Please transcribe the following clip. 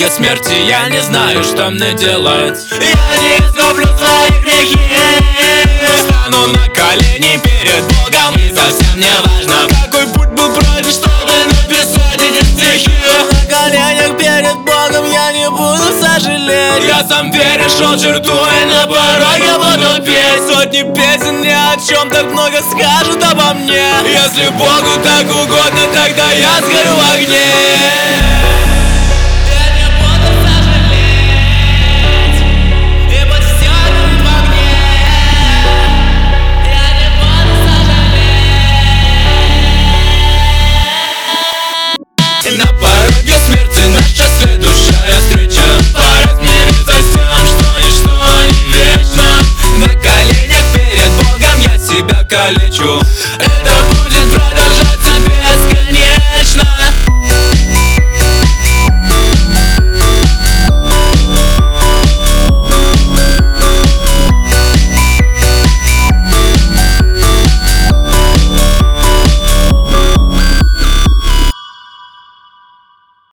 после смерти я не знаю, что мне делать. Я не искуплю свои грехи, стану на колени перед Богом, и совсем не важно, какой путь был пройден, чтобы написать эти стихи. На коленях перед Богом я не буду сожалеть. Я сам перешел черту и на пороге буду петь. Сотни песен ни о чем так много скажут обо мне. Если Богу так угодно, тогда я сгорю в огне.